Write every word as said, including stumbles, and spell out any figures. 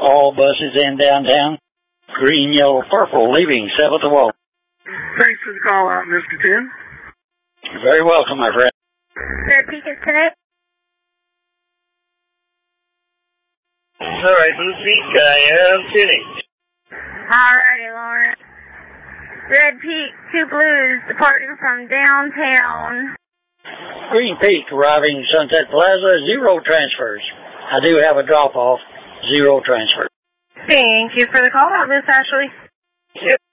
all buses in downtown. Green, yellow, purple, leaving seventh of all. Thanks for the call out, Mister Tim. You're very welcome, my friend. Red Peak is connect. All right, Blue Peak, I am tuning. Alrighty, Lawrence. Red Peak, two blues departing from downtown. Green Peak arriving Sunset Plaza, zero transfers. I do have a drop-off, zero transfers. Thank you for the call out, Miss Ashley. Yep.